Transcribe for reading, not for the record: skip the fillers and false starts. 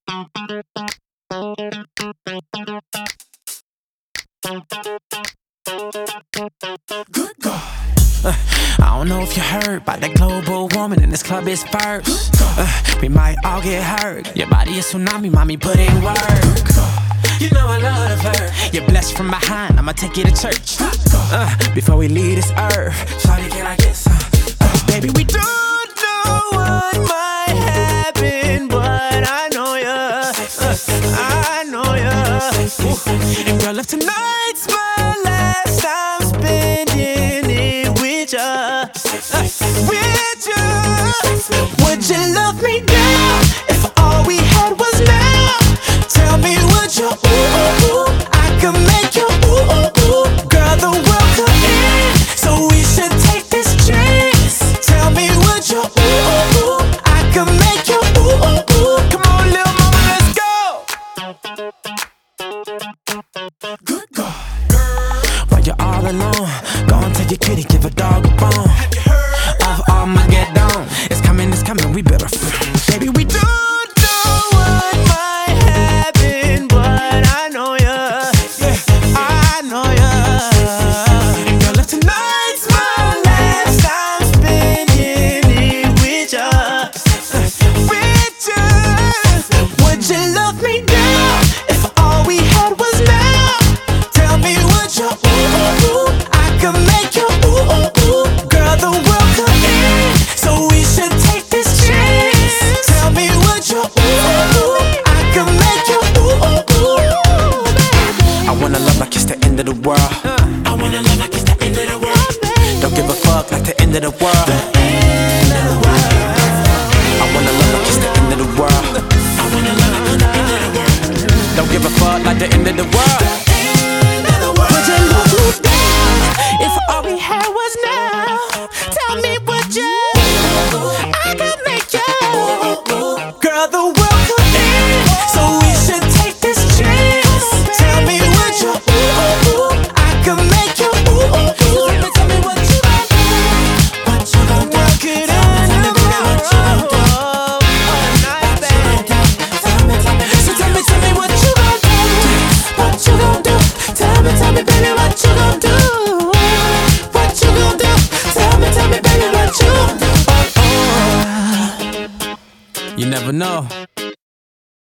Good God. I don't know if you heard about that global woman in this club is first. We might all get hurt. Your body is tsunami, mommy, put in work. You know I love her. You're blessed from behind, I'ma take you to church. Before we leave this earth, shawty, can I get some? Baby, we don't know what might happen, but I know ya. I know ya. And girl, if tonight's my last time spending it with ya, would you love me now if all we had was now? Tell me, would you, I could make you, girl, the world could end, so we should take this chance. Tell me, would you, I could make you, come on, little mama, let's go. Good God. While you're all alone, go and tell your kitty, give a dog a bone. Of all my get down, it's coming, we better. Baby, we don't know what might happen, but I know ya. I know ya. And girl, if tonight's my last time spending it with ya, would you love me now if all we had was now? Tell me, would you, I could make you, girl, the world could end, so we should take this chance. Tell me, would you, I could make you, I wanna love like it's the end of the world. I wanna love like it's the end of the world. Don't give a fuck like the end of the world. The end of the world. I wanna love like it's the end of the world. I wanna love like it's the end of the world. Don't give a fuck like the end of the world. The end of the world. Would you love me now if all we had was now? Tell me, would you, I could make you, girl, the world could end, so we should take this chance. Tell me, would you, I could make you, tell me what you gon' do, what you gon' do, work it out, so tell me what you gon' do, what you gon' do, tell me baby what you gon' do, what you gon' do, tell me baby what you gon' do. You never know.